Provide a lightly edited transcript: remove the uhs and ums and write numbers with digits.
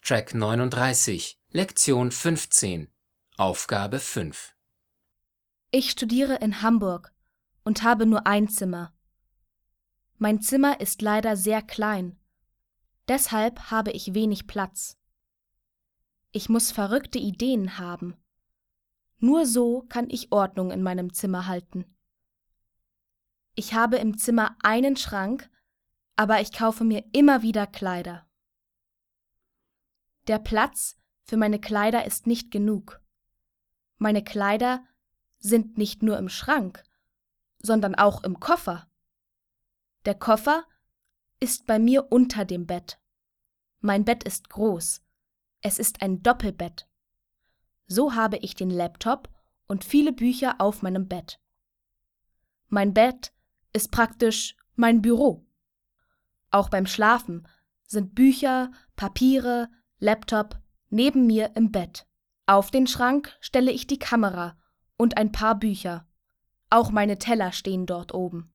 Track 39, Lektion 15, Aufgabe 5. Ich studiere in Hamburg und habe nur ein Zimmer. Mein Zimmer ist leider sehr klein, deshalb habe ich wenig Platz. Ich muss verrückte Ideen haben. Nur so kann ich Ordnung in meinem Zimmer halten. Ich habe im Zimmer einen Schrank, aber ich kaufe mir immer wieder Kleider. Der Platz für meine Kleider ist nicht genug. Meine Kleider sind nicht nur im Schrank, sondern auch im Koffer. Der Koffer ist bei mir unter dem Bett. Mein Bett ist groß. Es ist ein Doppelbett. So habe ich den Laptop und viele Bücher auf meinem Bett. Mein Bett ist praktisch mein Büro. Auch beim Schlafen sind Bücher, Papiere, Laptop neben mir im Bett. Auf den Schrank stelle ich die Kamera und ein paar Bücher. Auch meine Teller stehen dort oben.